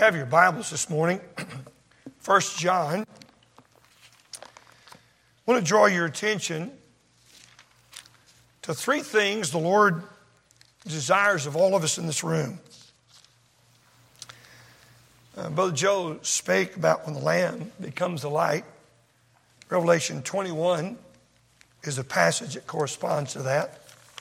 have your Bibles this morning, 1 John, I want to draw your attention to three things the Lord desires of all of us in this room. Brother Joe spake about when the Lamb becomes the light. Revelation 21 is a passage that corresponds to that.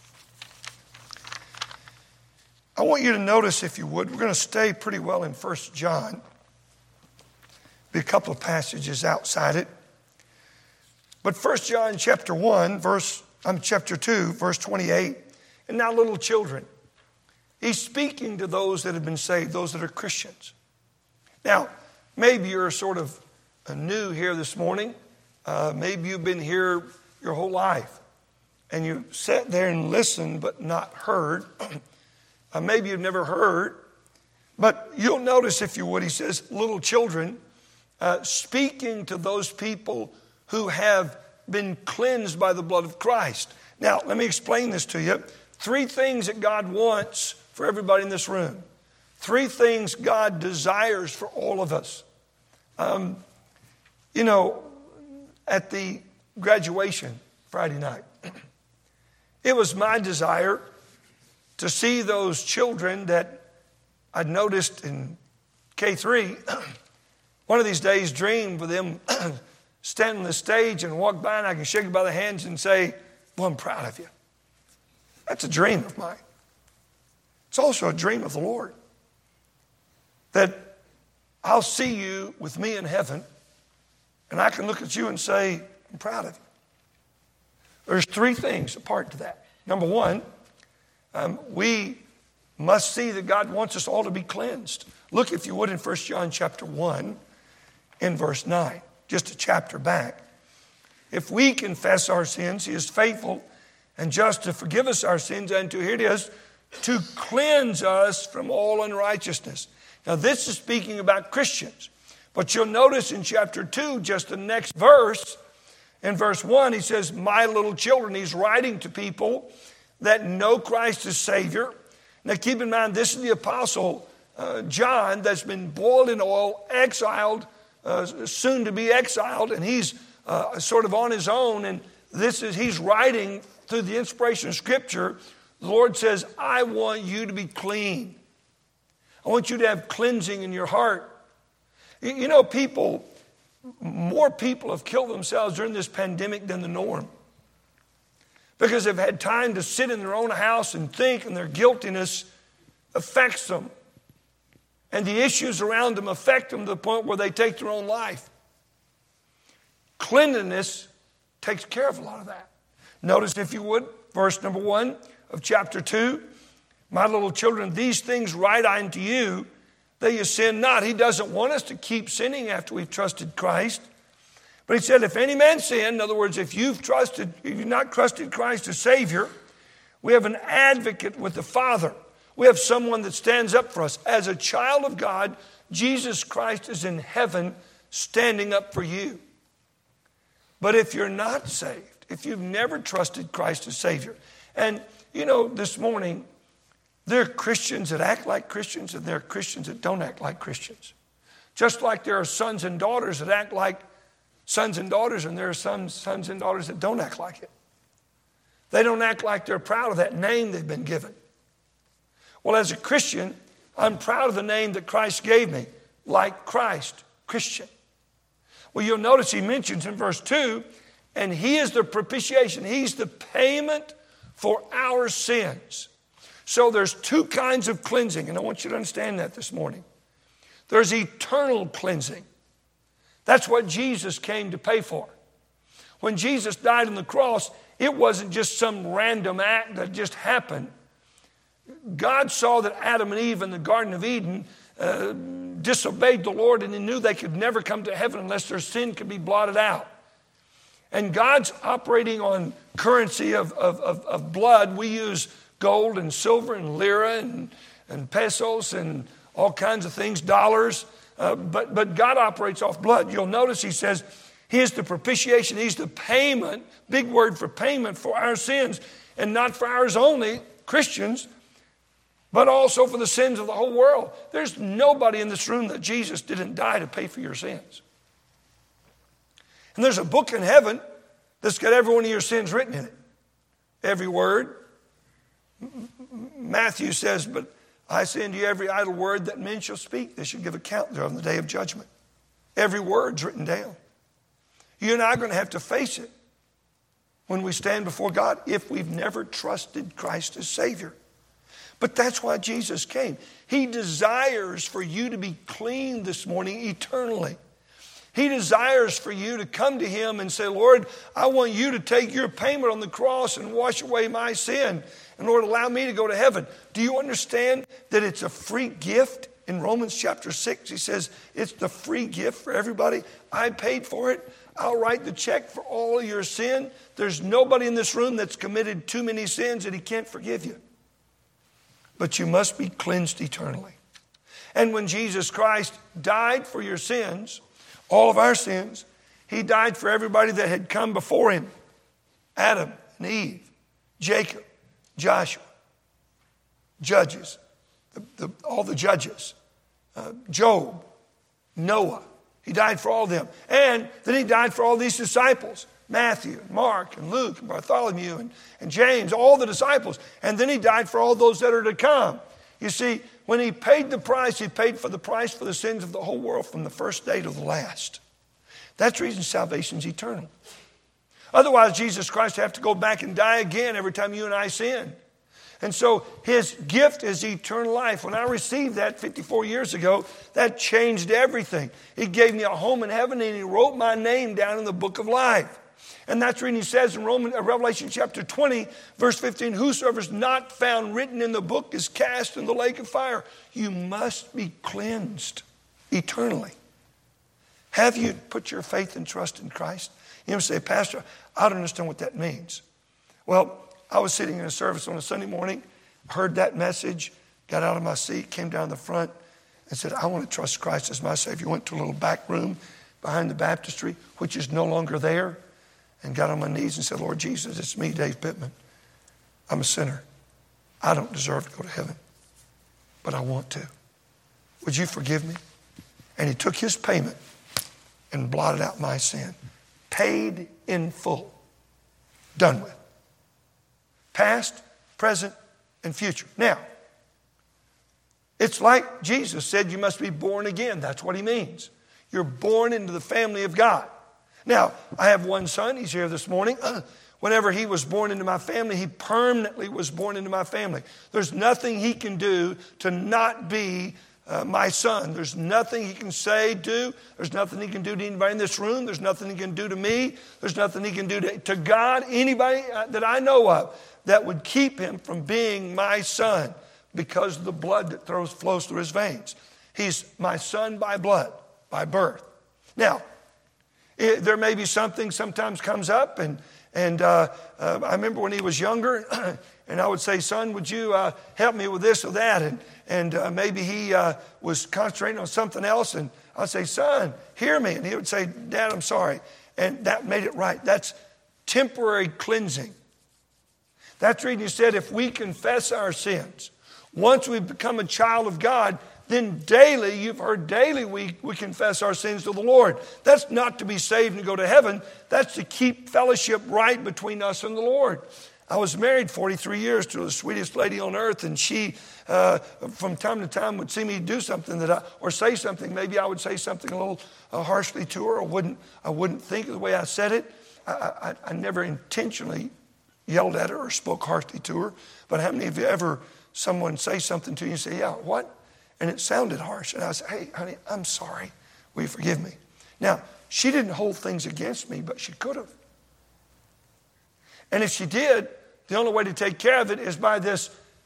I want you to notice, if you would, we're going to stay pretty well in 1 John. Be a couple of passages outside it. But 1 John chapter 2, verse 28, and now little children. He's speaking to those that have been saved, those that are Christians. Now, maybe you're sort of new here this morning. Maybe you've been here your whole life. And you sat there and listened but not heard. Maybe you've never heard. But you'll notice, if you would, he says, little children, speaking to those people who have been cleansed by the blood of Christ. Now, let me explain this to you. Three things that God wants for everybody in this room. Three things God desires for all of us. At the graduation Friday night, it was my desire to see those children that I'd noticed in K3, one of these days dreamed with them stand on the stage and walk by and I can shake them by the hands and say, well, I'm proud of you. That's a dream of mine. It's also a dream of the Lord. That I'll see you with me in heaven and I can look at you and say, I'm proud of you. There's three things apart to that. Number one, we must see that God wants us all to be cleansed. Look, if you would, in 1 John chapter 1 in verse 9, just a chapter back. If we confess our sins, he is faithful and just to forgive us our sins and to, here it is, to cleanse us from all unrighteousness. Now, this is speaking about Christians. But you'll notice in chapter 2, just the next verse, in verse 1, he says, my little children. He's writing to people that know Christ as Savior. Now, keep in mind, this is the apostle John that's been boiled in oil, exiled, soon to be exiled, and he's sort of on his own. And he's writing through the inspiration of Scripture. The Lord says, I want you to be clean. I want you to have cleansing in your heart. You know, more people have killed themselves during this pandemic than the norm. Because they've had time to sit in their own house and think, and their guiltiness affects them. And the issues around them affect them to the point where they take their own life. Cleanliness takes care of a lot of that. Notice, if you would, verse number 1 of chapter 2. My little children, these things write I unto you, that you sin not. He doesn't want us to keep sinning after we've trusted Christ. But he said, if any man sin, in other words, if you've not trusted Christ as Savior, we have an advocate with the Father. We have someone that stands up for us. As a child of God, Jesus Christ is in heaven standing up for you. But if you're not saved, if you've never trusted Christ as Savior, and this morning, there are Christians that act like Christians and there are Christians that don't act like Christians. Just like there are sons and daughters that act like sons and daughters, and there are some sons and daughters that don't act like it. They don't act like they're proud of that name they've been given. Well, as a Christian, I'm proud of the name that Christ gave me, like Christ, Christian. Well, you'll notice he mentions in verse 2, and he is the propitiation. He's the payment for our sins. So there's two kinds of cleansing, and I want you to understand that this morning. There's eternal cleansing. That's what Jesus came to pay for. When Jesus died on the cross, it wasn't just some random act that just happened. God saw that Adam and Eve in the Garden of Eden disobeyed the Lord, and he knew they could never come to heaven unless their sin could be blotted out. And God's operating on currency of blood. We use gold and silver and lira and pesos and all kinds of things, dollars. But God operates off blood. You'll notice he says, he is the propitiation. He's the payment, big word for payment, for our sins. And not for ours only, Christians, but also for the sins of the whole world. There's nobody in this room that Jesus didn't die to pay for your sins. And there's a book in heaven that's got every one of your sins written in it. Every word. Matthew says, but I say unto you every idle word that men shall speak, they shall give account thereof on the day of judgment. Every word's written down. You and I are going to have to face it when we stand before God if we've never trusted Christ as Savior. But that's why Jesus came. He desires for you to be clean this morning eternally. He desires for you to come to Him and say, Lord, I want you to take your payment on the cross and wash away my sin. And Lord, allow me to go to heaven. Do you understand that it's a free gift? In Romans chapter 6, he says, it's the free gift for everybody. I paid for it. I'll write the check for all of your sin. There's nobody in this room that's committed too many sins that He can't forgive you. But you must be cleansed eternally. And when Jesus Christ died for your sins, all of our sins, He died for everybody that had come before Him. Adam and Eve, Jacob, Joshua, Judges, all the judges, Job, Noah. He died for all of them. And then He died for all these disciples, Matthew, and Mark, and Luke, and Bartholomew, and James, all the disciples. And then He died for all those that are to come. You see, when He paid the price, He paid for the price for the sins of the whole world from the first day to the last. That's the reason salvation's eternal. Otherwise, Jesus Christ would have to go back and die again every time you and I sin. And so His gift is eternal life. When I received that 54 years ago, that changed everything. He gave me a home in heaven, and He wrote my name down in the book of life. And that's when He says in Revelation chapter 20, verse 15, whosoever is not found written in the book is cast in the lake of fire. You must be cleansed eternally. Have you put your faith and trust in Christ? You say, Pastor, I don't understand what that means. Well, I was sitting in a service on a Sunday morning, heard that message, got out of my seat, came down the front, and said, I want to trust Christ as my Savior. Went to a little back room behind the baptistry, which is no longer there, and got on my knees and said, Lord Jesus, it's me, Dave Pittman. I'm a sinner. I don't deserve to go to heaven, but I want to. Would you forgive me? And He took His payment and blotted out my sin. Paid in full. Done with. Past, present, and future. Now, it's like Jesus said, you must be born again. That's what He means. You're born into the family of God. Now, I have one son. He's here this morning. Whenever he was born into my family, he permanently was born into my family. There's nothing he can do to not be my son. There's nothing he can say, do. There's nothing he can do to anybody in this room. There's nothing he can do to me. There's nothing he can do to God, anybody that I know of, that would keep him from being my son because of the blood that flows through his veins. He's my son by blood, by birth. Now, there may be something sometimes comes up, and I remember when he was younger, and I would say, son, would you help me with this or that? And maybe he was concentrating on something else, and I'd say, son, hear me. And he would say, Dad, I'm sorry. And that made it right. That's temporary cleansing. That's the reason He said if we confess our sins, once we become a child of God, then daily, you've heard daily, we confess our sins to the Lord. That's not to be saved and go to heaven. That's to keep fellowship right between us and the Lord. I was married 43 years to the sweetest lady on earth, and she, from time to time, would see me do something or say something. Maybe I would say something a little harshly to her, or I wouldn't think of the way I said it. I never intentionally yelled at her or spoke harshly to her. But how many of you ever someone say something to you and say, yeah, what? And it sounded harsh. And I said, hey, honey, I'm sorry. Will you forgive me? Now, she didn't hold things against me, but she could have. And if she did, the only way to take care of it is by this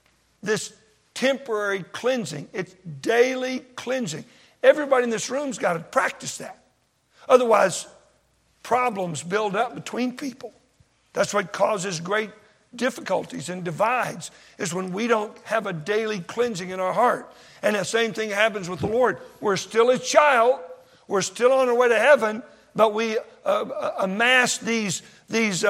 temporary cleansing. It's daily cleansing. Everybody in this room's got to practice that. Otherwise, problems build up between people. That's what causes great difficulties and divides, is when we don't have a daily cleansing in our heart. And the same thing happens with the Lord. We're still His child. We're still on our way to heaven, but we amass these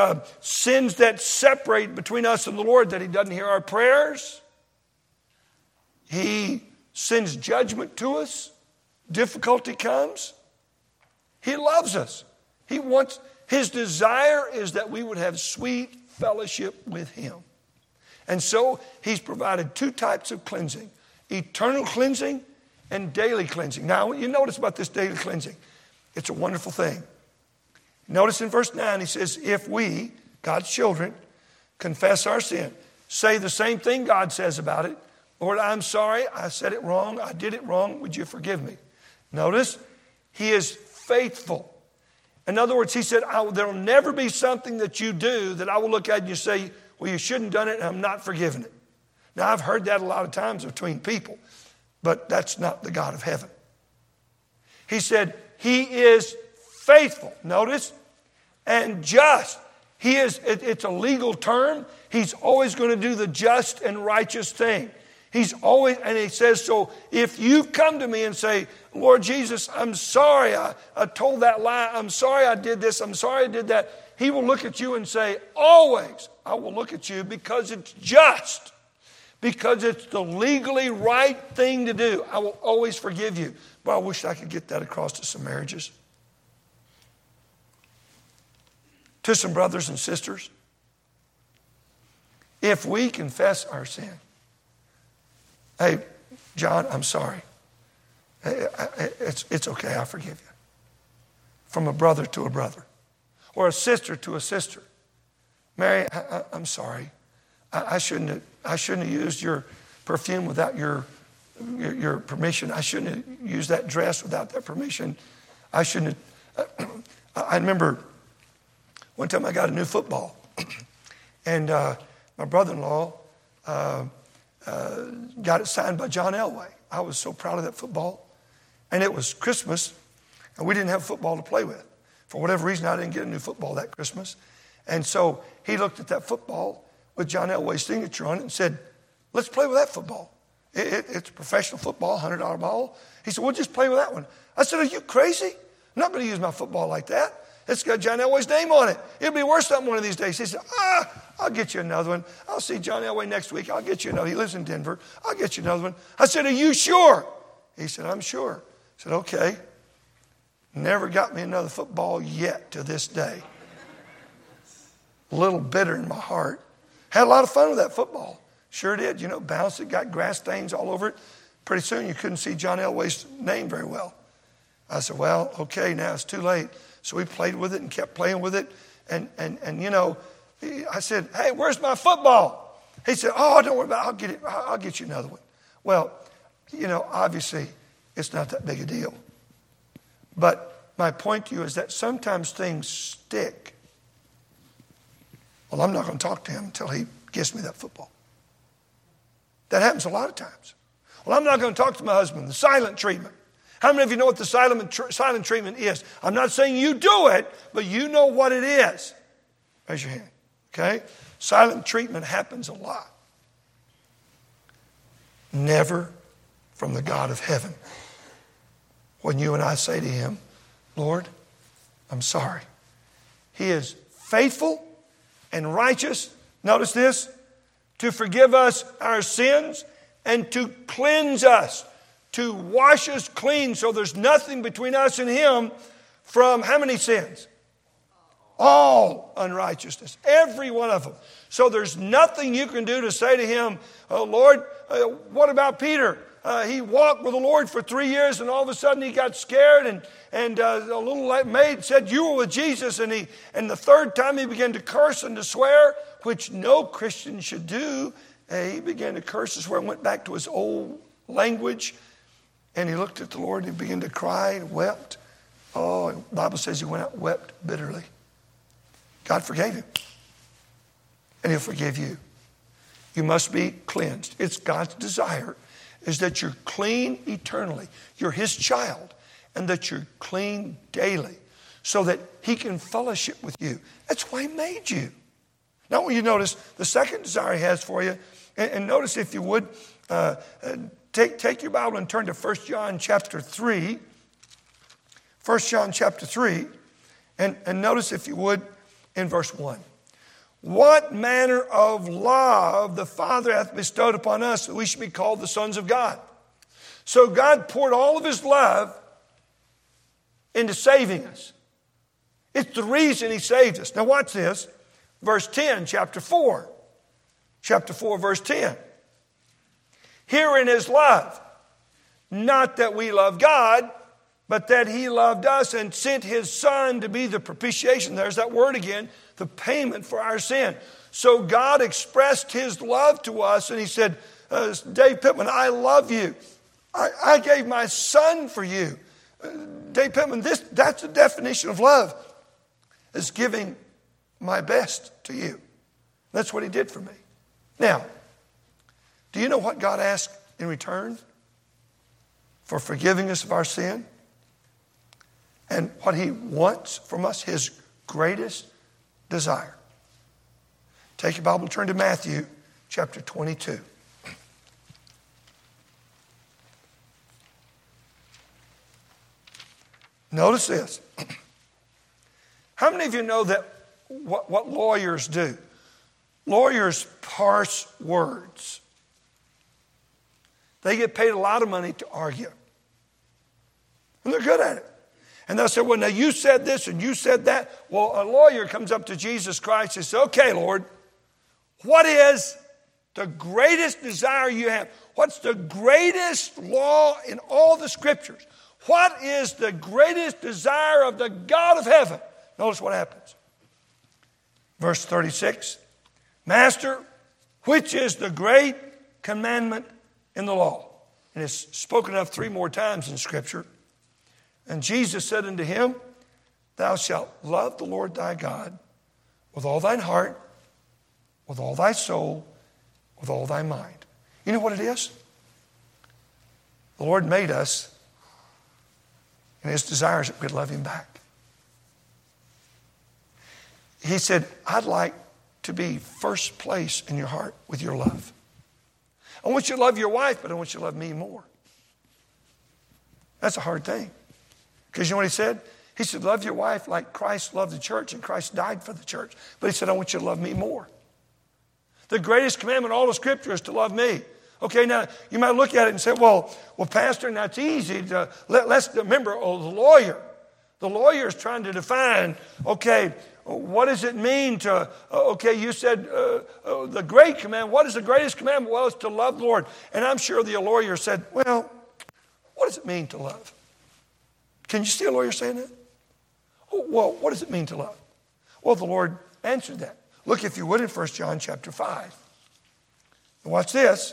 sins that separate between us and the Lord, that He doesn't hear our prayers, He sends judgment to us. Difficulty comes. He loves us. His desire is that we would have sweet fellowship with him. And so he's provided two types of cleansing: eternal cleansing and daily cleansing. Now, you notice about this daily cleansing. It's a wonderful thing. Notice in verse 9, he says, if we, God's children, confess our sin, say the same thing God says about it. Lord, I'm sorry. I said it wrong. I did it wrong. Would you forgive me? Notice, he is faithful. In other words, he said, there will never be something that you do that I will look at and you say, well, you shouldn't have done it and I'm not forgiving it. Now, I've heard that a lot of times between people, but that's not the God of heaven. He said, he is faithful. Notice, and just. It's a legal term. He's always going to do the just and righteous thing. He's always, and he says, so if you come to me and say, Lord Jesus, I'm sorry I told that lie. I'm sorry I did this. I'm sorry I did that. He will look at you and say, always I will look at you because it's just. Because it's the legally right thing to do. I will always forgive you. But I wish I could get that across to some marriages. To some brothers and sisters. If we confess our sin. Hey, John, I'm sorry. It's okay, I forgive you. From a brother to a brother. Or a sister to a sister. Mary, I'm sorry. I shouldn't have used your perfume without your permission. I shouldn't have used that dress without that permission. I shouldn't have. I remember one time I got a new football. And my brother-in-law got it signed by John Elway. I was so proud of that football. And it was Christmas, and we didn't have football to play with. For whatever reason, I didn't get a new football that Christmas. And so he looked at that football with John Elway's signature on it and said, let's play with that football. It's professional football, $100 ball. He said, we'll just play with that one. I said, are you crazy? I'm not going to use my football like that. It's got John Elway's name on it. It'll be worth something one of these days. He said, I'll get you another one. I'll see John Elway next week. I'll get you another. He lives in Denver. I'll get you another one. I said, are you sure? He said, I'm sure. I said, okay. Never got me another football yet to this day. A little bitter in my heart. Had a lot of fun with that football. Sure did. You know, bounced it, got grass stains all over it. Pretty soon you couldn't see John Elway's name very well. I said, well, okay, now it's too late. So we played with it and kept playing with it. And you know, I said, hey, where's my football? He said, oh, don't worry about it. I'll get it. I'll get you another one. Well, you know, obviously it's not that big a deal. But my point to you is that sometimes things stick. Well, I'm not going to talk to him until he gives me that football. That happens a lot of times. Well, I'm not going to talk to my husband. The silent treatment. How many of you know what the silent treatment is? I'm not saying you do it, but you know what it is. Raise your hand. Okay? Silent treatment happens a lot. Never from the God of heaven. When you and I say to him, Lord, I'm sorry. He is faithful and righteous. Notice this. To forgive us our sins and to cleanse us. To wash us clean so there's nothing between us and him from how many sins? All unrighteousness. Every one of them. So there's nothing you can do to say to him, oh, Lord, what about Peter? He walked with the Lord for 3 years and all of a sudden he got scared and a little maid said, you were with Jesus. And the third time he began to curse and to swear, which no Christian should do. He began to curse and swear and went back to his old language. And he looked at the Lord and he began to cry and wept. Oh, the Bible says he went out and wept bitterly. God forgave him. And he'll forgive you. You must be cleansed. It's God's desire is that you're clean eternally. You're his child. And that you're clean daily. So that he can fellowship with you. That's why he made you. Now when you notice the second desire he has for you. And notice if you would, take your Bible and turn to 1 John chapter 3. 1 John chapter 3. And notice if you would in verse 1. what manner of love the Father hath bestowed upon us, that we should be called the sons of God. So God poured all of his love into saving us. It's the reason he saved us. Now watch this. Verse 10, chapter 4. Chapter 4, verse 10. Herein is love, not that we love God, but that he loved us and sent his Son to be the propitiation. There's that word again, the payment for our sin. So God expressed his love to us, and he said, Dave Pittman, I love you. I gave my Son for you. Dave Pittman, that's the definition of love, is giving my best to you. That's what he did for me. Now, do you know what God asked in return for forgiving us of our sin? And what he wants from us, his greatest desire. Take your Bible and turn to Matthew chapter 22. Notice this. How many of you know that what lawyers do? Lawyers parse words. They get paid a lot of money to argue. And they're good at it. And they'll say, well, now you said this and you said that. Well, a lawyer comes up to Jesus Christ and says, okay, Lord, what is the greatest desire you have? What's the greatest law in all the scriptures? What is the greatest desire of the God of heaven? Notice what happens. Verse 36. Master, which is the great commandment in the law? And it's spoken of 3 more times in Scripture. And Jesus said unto him, thou shalt love the Lord thy God with all thine heart, with all thy soul, with all thy mind. You know what it is? The Lord made us, and his desire is that we'd love him back. He said, I'd like to be first place in your heart with your love. I want you to love your wife, but I want you to love me more. That's a hard thing. Because you know what he said? He said, love your wife like Christ loved the church and Christ died for the church. But he said, I want you to love me more. The greatest commandment in all of Scripture is to love me. Okay, now you might look at it and say, well, Pastor, that's easy. Let's remember, the lawyer. The lawyer is trying to define, okay, what does it mean to, you said the great commandment. What is the greatest commandment? Well, it's to love the Lord. And I'm sure the lawyer said, well, what does it mean to love? Can you see a lawyer saying that? Well, what does it mean to love? Well, the Lord answered that. Look, if you would, in 1 John chapter 5. And watch this.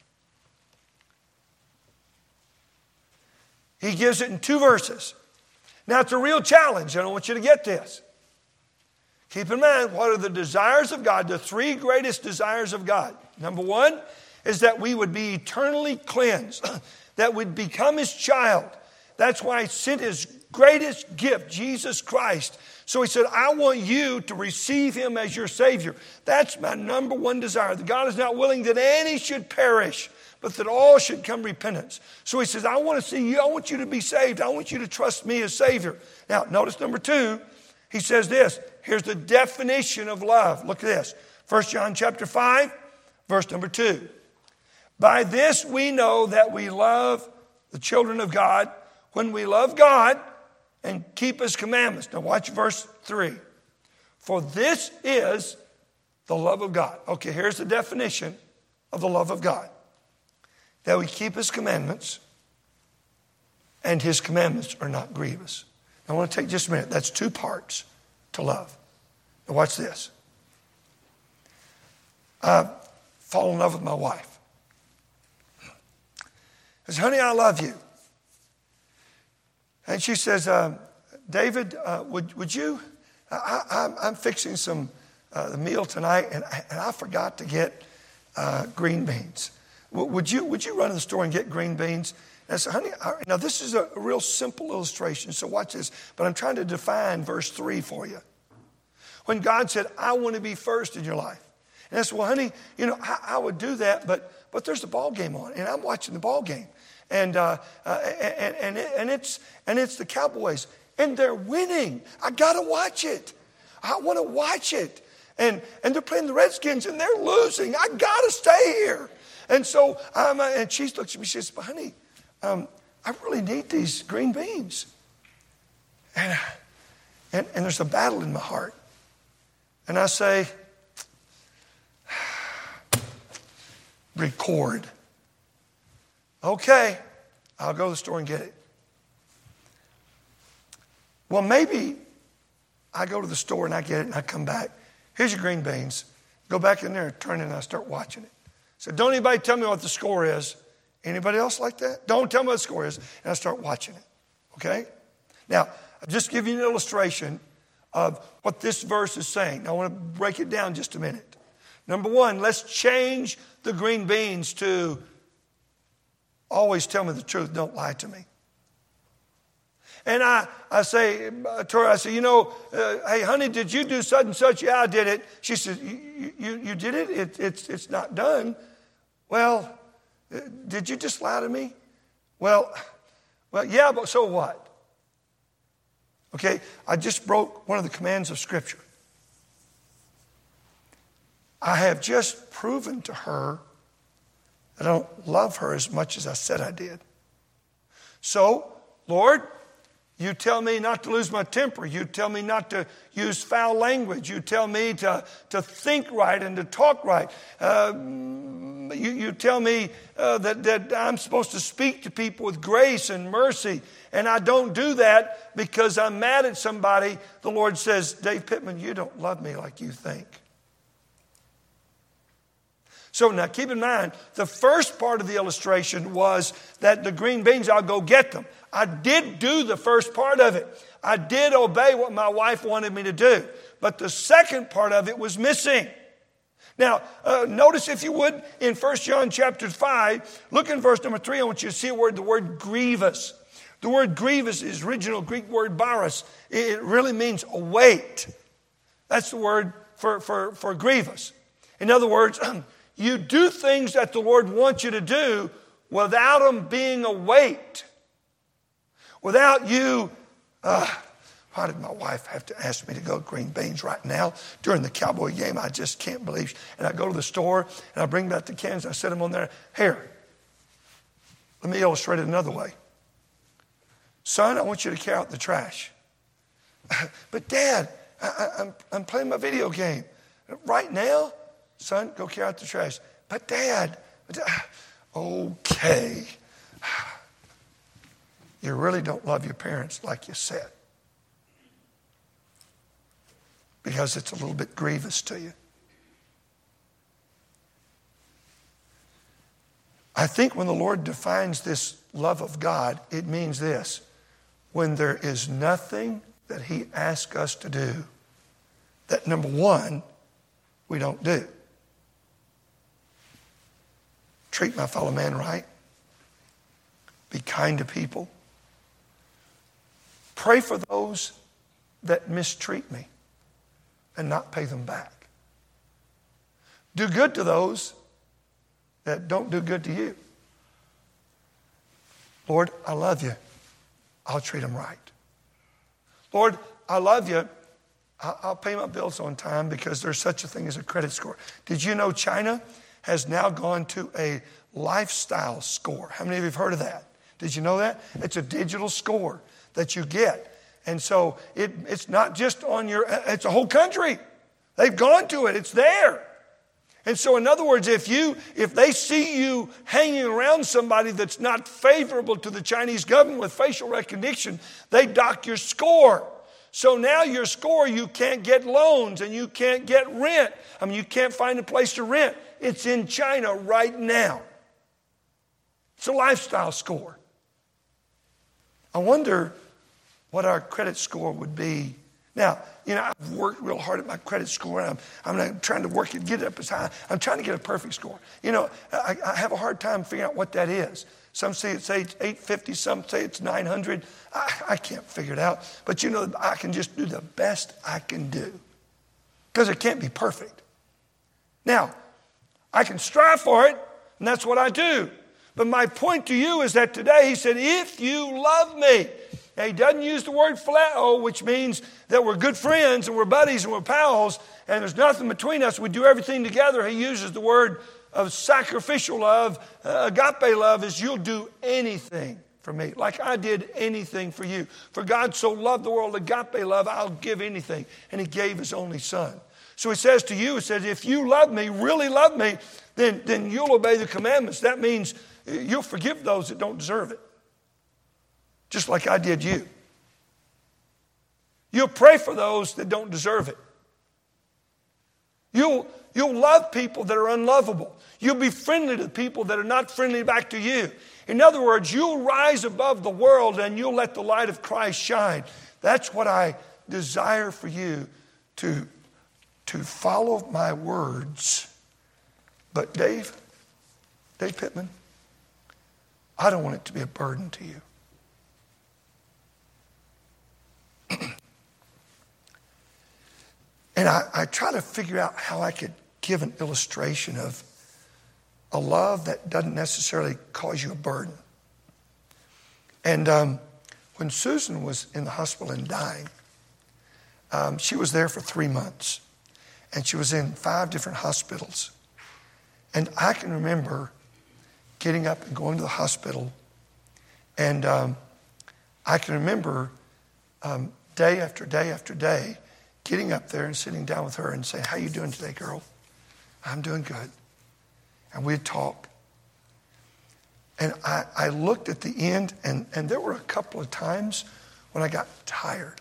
He gives it in 2 verses. Now, it's a real challenge. I don't want you to get this. Keep in mind, what are the desires of God? The 3 greatest desires of God. Number 1 is that we would be eternally cleansed, that we'd become his child. That's why he sent his greatest gift, Jesus Christ. So he said, I want you to receive him as your Savior. That's my number 1 desire. That God is not willing that any should perish, but that all should come repentance. So he says, I want to see you. I want you to be saved. I want you to trust me as Savior. Now, notice number 2, he says this. Here's the definition of love. Look at this. 1 John chapter 5, verse number 2. By this we know that we love the children of God, when we love God and keep his commandments. Now watch verse 3. For this is the love of God. Okay, here's the definition of the love of God. That we keep his commandments, and his commandments are not grievous. Now, I want to take just a minute. That's 2 parts to love. Now watch this. I fall in love with my wife. I said, honey, I love you. And she says, David, would you, I'm fixing some the meal tonight, and I forgot to get green beans. Would you run to the store and get green beans? And I said, honey, now this is a real simple illustration, so watch this. But I'm trying to define verse 3 for you. When God said, I want to be first in your life. And I said, well, honey, I would do that, but there's a ball game on, and I'm watching the ball game. And it's the Cowboys, and they're winning. I gotta watch it. I want to watch it. And they're playing the Redskins, and they're losing. I got to stay here. And so, and she looks at me, she says, honey, I really need these green beans. And there's a battle in my heart. And I say, record. Okay, I'll go to the store and get it. Well, maybe I go to the store and I get it and I come back. Here's your green beans. Go back in there and turn it and I start watching it. So don't anybody tell me what the score is. Anybody else like that? Don't tell me what the score is. And I start watching it. Okay? Now, I'll just give you an illustration of what this verse is saying. Now, I want to break it down just a minute. Number one, let's change the green beans to always tell me the truth, don't lie to me. And I say to her, I say, hey, honey, did you do such and such? Yeah, I did it. She says, you did it? It's not done. Well, did you just lie to me? Well, yeah, but so what? Okay, I just broke one of the commands of Scripture. I have just proven to her that I don't love her as much as I said I did. So, Lord, you tell me not to lose my temper. You tell me not to use foul language. You tell me to think right and to talk right. You tell me that I'm supposed to speak to people with grace and mercy. And I don't do that because I'm mad at somebody. The Lord says, Dave Pittman, you don't love me like you think. So now keep in mind, the first part of the illustration was that the green beans, I'll go get them. I did do the first part of it. I did obey what my wife wanted me to do. But the second part of it was missing. Now, notice if you would, in 1 John chapter 5, look in verse number 3, I want you to see the word grievous. The word grievous is original Greek word baros. It really means a weight. That's the word for grievous. In other words, you do things that the Lord wants you to do without them being a weight. Without you, why did my wife have to ask me to go green beans right now during the Cowboy game? I just can't believe. And I go to the store and I bring back the cans. I set them on there. Here, let me illustrate it another way. Son, I want you to carry out the trash. But Dad, I'm playing my video game. Right now? Son, go carry out the trash. But Dad, okay. You really don't love your parents like you said. Because it's a little bit grievous to you. I think when the Lord defines this love of God, it means this. When there is nothing that He asks us to do, that number one, we don't do. Treat my fellow man right. Be kind to people. Pray for those that mistreat me and not pay them back. Do good to those that don't do good to you. Lord, I love you. I'll treat them right. Lord, I love you. I'll pay my bills on time because there's such a thing as a credit score. Did you know China has now gone to a lifestyle score? How many of you have heard of that? Did you know that? It's a digital score that you get. And so it's not just on it's a whole country. They've gone to it. It's there. And so in other words, if they see you hanging around somebody that's not favorable to the Chinese government with facial recognition, they dock your score. So now your score, you can't get loans and you can't get rent. I mean, you can't find a place to rent. It's in China right now. It's a lifestyle score. I wonder what our credit score would be. Now, I've worked real hard at my credit score. And I'm trying to work it, get it up as high. I'm trying to get a perfect score. I have a hard time figuring out what that is. Some say it's 850, some say it's 900. I can't figure it out. But I can just do the best I can do. Because it can't be perfect. Now, I can strive for it, and that's what I do. But my point to you is that today He said, if you love me, Now, he doesn't use the word phileo, which means that we're good friends and we're buddies and we're pals and there's nothing between us. We do everything together. He uses the word of sacrificial love. Agape love is you'll do anything for me, like I did anything for you. For God so loved the world, agape love, I'll give anything. And he gave his only son. So he says to you, he says, if you love me, really love me, then you'll obey the commandments. That means you'll forgive those that don't deserve it. Just like I did you. You'll pray for those that don't deserve it. You'll love people that are unlovable. You'll be friendly to people that are not friendly back to you. In other words, you'll rise above the world and you'll let the light of Christ shine. That's what I desire for you, to follow my words. But Dave Pittman, I don't want it to be a burden to you. And I try to figure out how I could give an illustration of a love that doesn't necessarily cause you a burden. And when Susan was in the hospital and dying, she was there for 3 months. And she was in 5 different hospitals. And I can remember getting up and going to the hospital. And I can remember day after day after day getting up there and sitting down with her and saying, how you doing today, girl? I'm doing good. And we'd talk. And I looked at the end, and there were a couple of times when I got tired.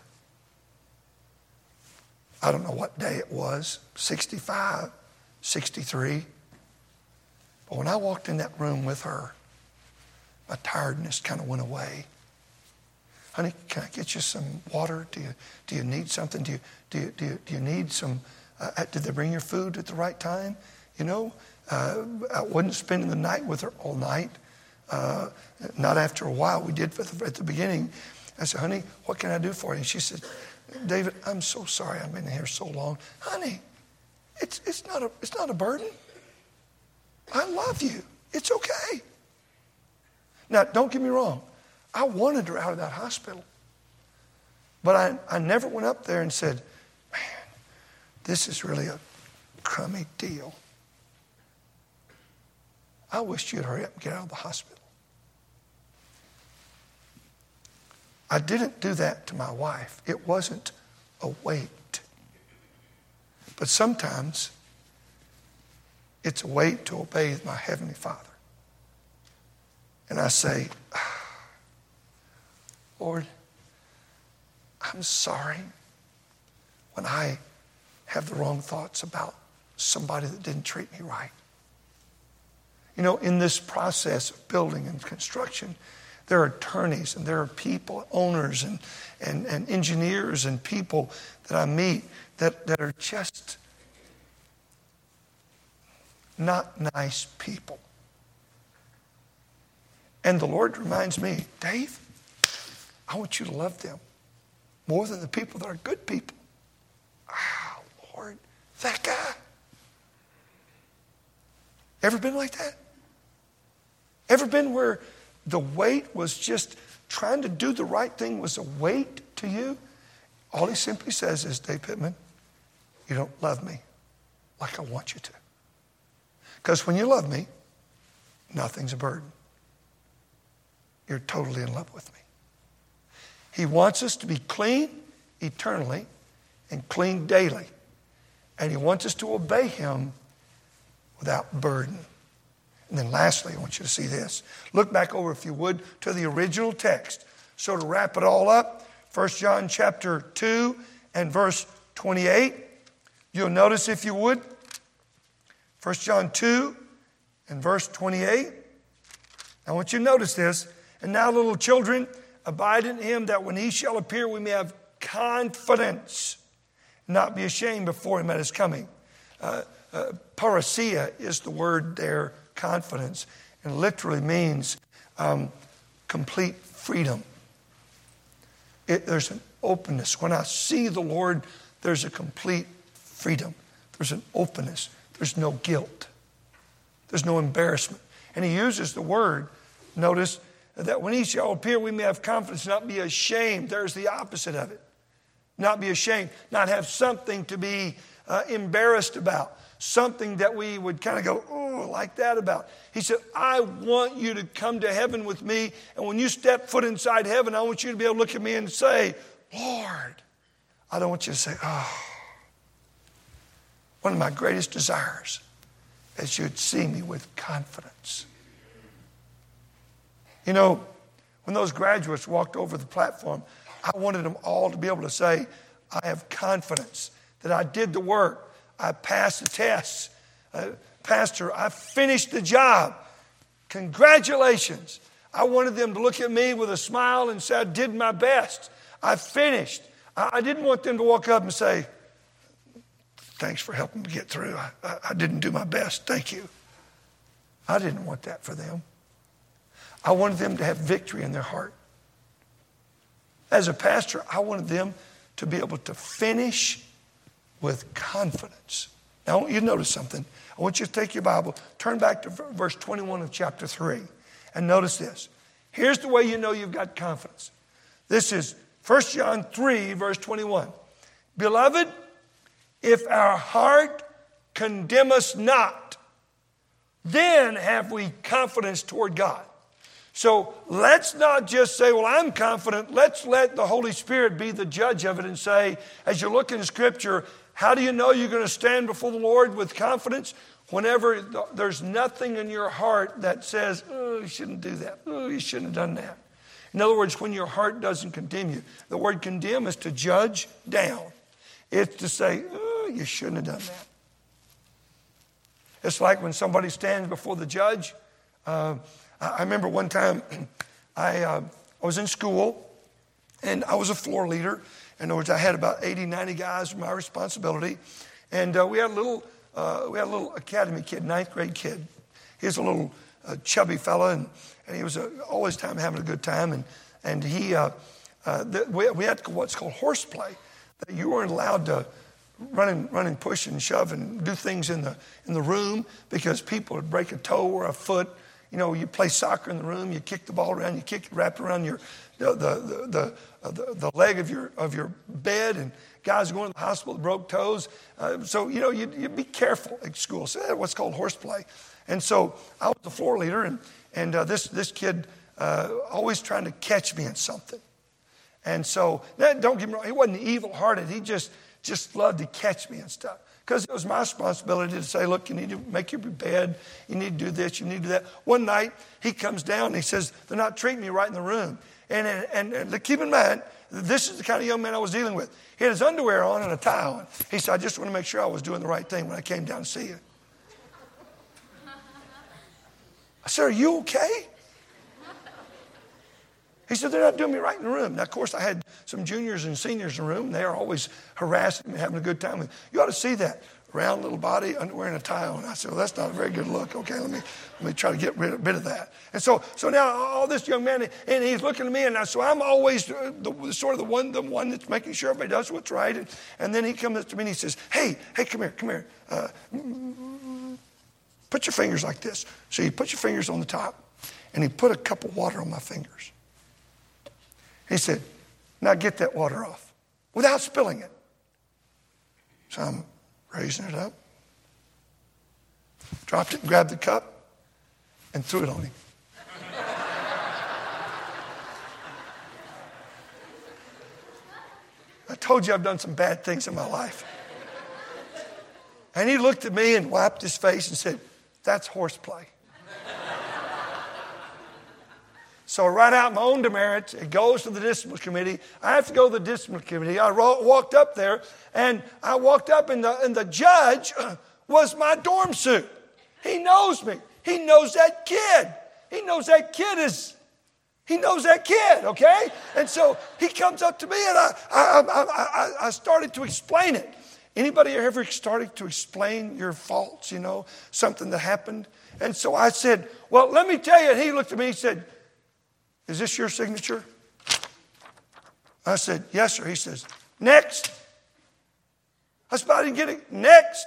I don't know what day it was, 65, 63. But when I walked in that room with her, my tiredness kind of went away. Honey, can I get you some water? Do you need something? Do you need some? Did they bring your food at the right time? You know, I wasn't spending the night with her all night. Not after a while. We did at the beginning. I said, honey, what can I do for you? And she said, David, I'm so sorry I've been here so long. Honey, it's not a burden. I love you. It's okay. Now, don't get me wrong. I wanted her out of that hospital. But I never went up there and said, man, this is really a crummy deal. I wish you'd hurry up and get out of the hospital. I didn't do that to my wife. It wasn't a weight. But sometimes it's a weight to obey my Heavenly Father. And I say, Lord, I'm sorry when I have the wrong thoughts about somebody that didn't treat me right. You know, in this process of building and construction, there are attorneys and there are people, owners and engineers and people that I meet that are just not nice people. And the Lord reminds me, Dave, I want you to love them more than the people that are good people. Ah, Lord, that guy. Ever been like that? Ever been where the weight was just trying to do the right thing was a weight to you? All he simply says is, Dave Pittman, you don't love me like I want you to. Because when you love me, nothing's a burden. You're totally in love with me. He wants us to be clean eternally and clean daily. And he wants us to obey him without burden. And then lastly, I want you to see this. Look back over, if you would, to the original text. So to wrap it all up, 1 John chapter 2 and verse 28. You'll notice, if you would, 1 John 2 and verse 28. I want you to notice this. And now, little children, abide in him, that when he shall appear, we may have confidence, not be ashamed before him at his coming. Parousia is the word there, confidence, and literally means complete freedom. There's an openness. When I see the Lord, there's a complete freedom. There's an openness. There's no guilt. There's no embarrassment. And he uses the word, notice, that when he shall appear, we may have confidence, not be ashamed. There's the opposite of it. Not be ashamed, not have something to be embarrassed about, something that we would kind of go, oh, like that about. He said, I want you to come to heaven with me, and when you step foot inside heaven, I want you to be able to look at me and say, Lord. I don't want you to say, oh. One of my greatest desires is you'd see me with confidence. You know, when those graduates walked over the platform, I wanted them all to be able to say, I have confidence that I did the work. I passed the tests. Pastor, I finished the job. Congratulations. I wanted them to look at me with a smile and say, I did my best. I finished. I didn't want them to walk up and say, thanks for helping me get through. I didn't do my best. Thank you. I didn't want that for them. I wanted them to have victory in their heart. As a pastor, I wanted them to be able to finish with confidence. Now, I want you to notice something. I want you to take your Bible, turn back to verse 21 of chapter 3, and notice this. Here's the way you know you've got confidence. This is 1 John 3, verse 21. Beloved, if our heart condemn us not, then have we confidence toward God. So let's not just say, well, I'm confident. Let's let the Holy Spirit be the judge of it and say, as you look in Scripture, how do you know you're going to stand before the Lord with confidence? Whenever there's nothing in your heart that says, oh, you shouldn't do that. Oh, you shouldn't have done that. In other words, when your heart doesn't condemn you. The word condemn is to judge down. It's to say, oh, you shouldn't have done that. It's like when somebody stands before the judge. I remember one time I was in school and I was a floor leader. In other words, I had about 80, 90 guys my responsibility. And we had a little academy kid, 9th grade kid. He was a little chubby fella and he was always having a good time. And he we had what's called horseplay. You weren't allowed to run and push and shove and do things in the room because people would break a toe or a foot. You know, you play soccer in the room, you kick the ball around, you kick it wrapped around the leg of your bed, and guys going to the hospital with broke toes. So, you know, you be careful at school. So that's what's called horseplay. And so I was the floor leader, and this kid always trying to catch me in something. And so, don't get me wrong, he wasn't evil-hearted. He just loved to catch me and stuff. Because it was my responsibility to say, look, you need to make your bed. You need to do this. You need to do that. One night, he comes down and he says, they're not treating me right in the room. And keep in mind, this is the kind of young man I was dealing with. He had his underwear on and a tie on. He said, I just want to make sure I was doing the right thing when I came down to see you. I said, are you okay? He said, they're not doing me right in the room. Now, of course, I had some juniors and seniors in the room. They are always harassing me, having a good time with me. You ought to see that. Round little body, underwear and a tie on. I said, well, that's not a very good look. Okay, let me try to get rid of a bit of that. And so now all this young man, and he's looking at me, and so I'm always the one that's making sure everybody does what's right. And then he comes up to me and he says, hey, come here. Put your fingers like this. So you put your fingers on the top, and he put a cup of water on my fingers. He said, now get that water off without spilling it. So I'm raising it up, dropped it, grabbed the cup, and threw it on him. I told you I've done some bad things in my life. And he looked at me and wiped his face and said, that's horseplay. So I write out my own demerits. It goes to the discipline committee. I have to go to the discipline committee. I walked up there, and I walked up, and the judge was my dorm suit. He knows me. He knows that kid. He knows that kid, okay? And so he comes up to me, and I started to explain it. Anybody ever started to explain your faults, you know, something that happened? And so I said, well, let me tell you. And he looked at me and said, is this your signature? I said, yes, sir. He says, next. I said, I didn't get it. Next.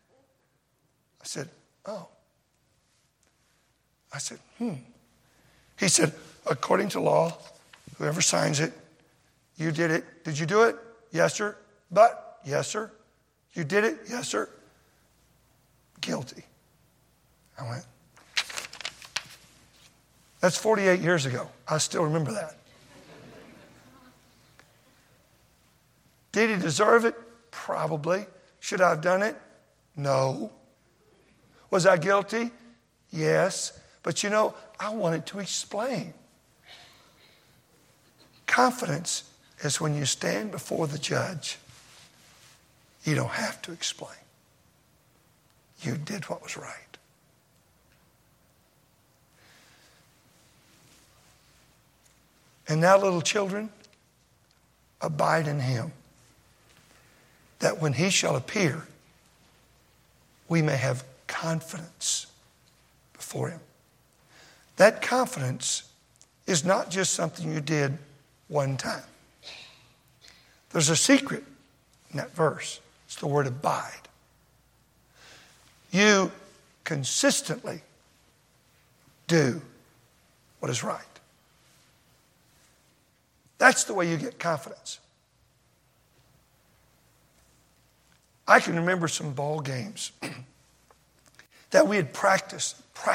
I said, oh. I said, He said, according to law, whoever signs it, you did it. Did you do it? Yes, sir. But, yes, sir. You did it? Yes, sir. Guilty. I went, that's 48 years ago. I still remember that. Did he deserve it? Probably. Should I have done it? No. Was I guilty? Yes. But you know, I wanted to explain. Confidence is when you stand before the judge, you don't have to explain. You did what was right. And now, little children, abide in him, that when he shall appear, we may have confidence before him. That confidence is not just something you did one time. There's a secret in that verse. It's the word abide. You consistently do what is right. That's the way you get confidence. I can remember some ball games that we had practiced,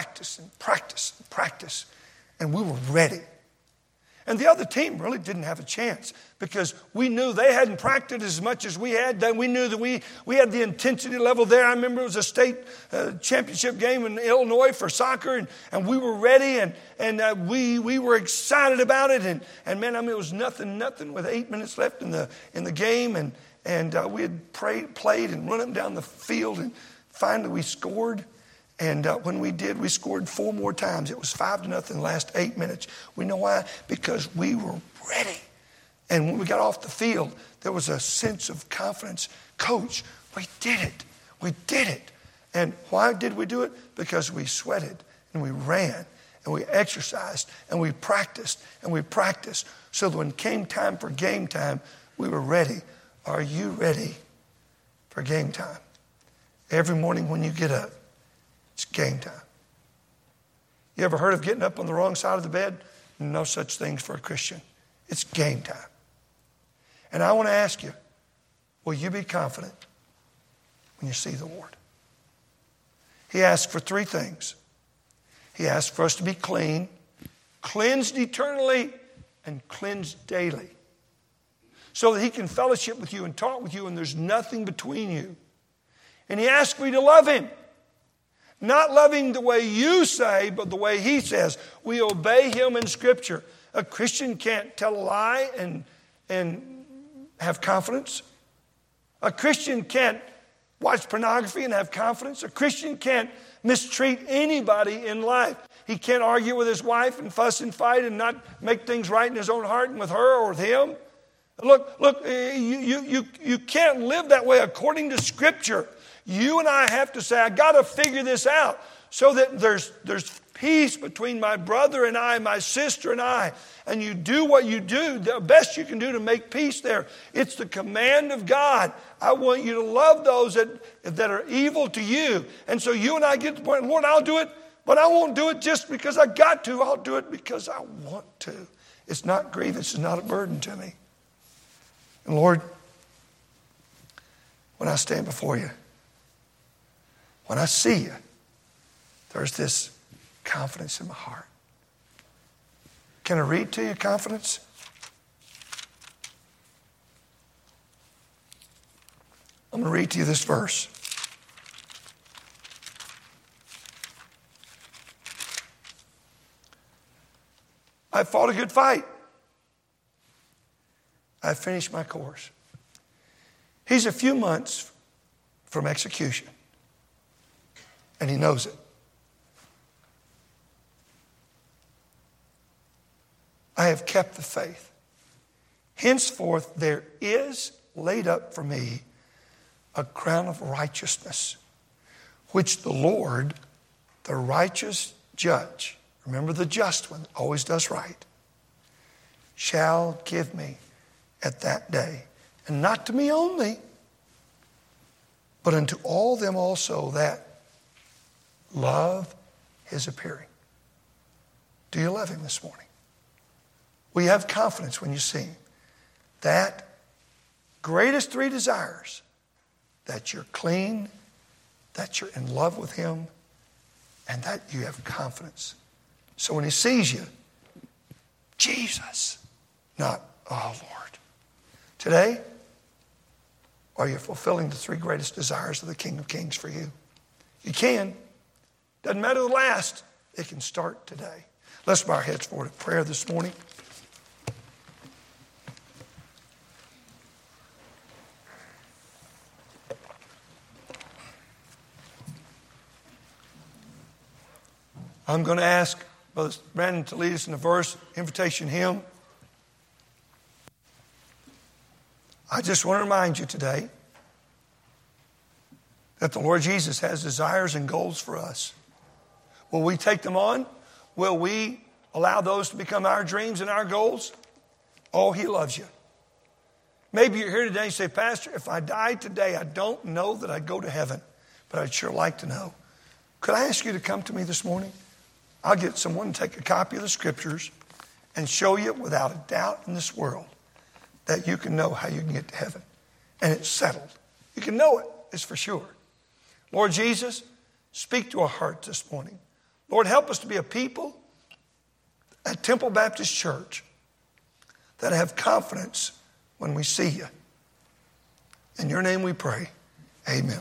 and we were ready. And the other team really didn't have a chance because we knew they hadn't practiced as much as we had. Then we knew that we had the intensity level there. I remember it was a state championship game in Illinois for soccer, and we were ready, and we were excited about it. And man, I mean, it was nothing with 8 minutes left in the game, and we had played and run up down the field, and finally we scored. And when we did, we scored 4 more times. It was 5-0 in the last 8 minutes. We know why? Because we were ready. And when we got off the field, there was a sense of confidence. Coach, we did it. We did it. And why did we do it? Because we sweated and we ran and we exercised and we practiced. So that when it came time for game time, we were ready. Are you ready for game time? Every morning when you get up, it's game time. You ever heard of getting up on the wrong side of the bed? No such thing for a Christian. It's game time. And I want to ask you, will you be confident when you see the Lord? He asked for 3 things. He asked for us to be clean, cleansed eternally, and cleansed daily, so that he can fellowship with you and talk with you and there's nothing between you. And he asked for you to love him. Not loving the way you say, but the way he says. We obey him in Scripture. A Christian can't tell a lie and have confidence. A Christian can't watch pornography and have confidence. A Christian can't mistreat anybody in life. He can't argue with his wife and fuss and fight and not make things right in his own heart and with her or with him. Look, you can't live that way according to Scripture. You and I have to say, I got to figure this out so that there's peace between my brother and I, my sister and I. And you do what you do, the best you can do to make peace there. It's the command of God. I want you to love those that are evil to you. And so you and I get to the point, Lord, I'll do it, but I won't do it just because I got to. I'll do it because I want to. It's not grievous. It's not a burden to me. And Lord, when I stand before you, when I see you, there's this confidence in my heart. Can I read to you confidence? I'm going to read to you this verse. I fought a good fight. I finished my course. He's a few months from execution. And he knows it. I have kept the faith. Henceforth there is laid up for me a crown of righteousness, which the Lord, the righteous judge, remember the just one, always does right, shall give me at that day. And not to me only, but unto all them also that love his appearing. Do you love him this morning? Will you have confidence when you see him? That greatest three desires, that you're clean, that you're in love with him, and that you have confidence. So when he sees you, Jesus, not, oh Lord. Today, are you fulfilling the three greatest desires of the King of Kings for you? You can. Doesn't matter the last. It can start today. Let's bow our heads forward in prayer this morning. I'm going to ask Brother Brandon to lead us in the verse, invitation hymn. I just want to remind you today that the Lord Jesus has desires and goals for us. Will we take them on? Will we allow those to become our dreams and our goals? Oh, he loves you. Maybe you're here today and you say, Pastor, if I died today, I don't know that I'd go to heaven, but I'd sure like to know. Could I ask you to come to me this morning? I'll get someone to take a copy of the Scriptures and show you without a doubt in this world that you can know how you can get to heaven. And it's settled. You can know it. It's for sure. Lord Jesus, speak to our hearts this morning. Lord, help us to be a people at Temple Baptist Church that have confidence when we see you. In your name we pray. Amen.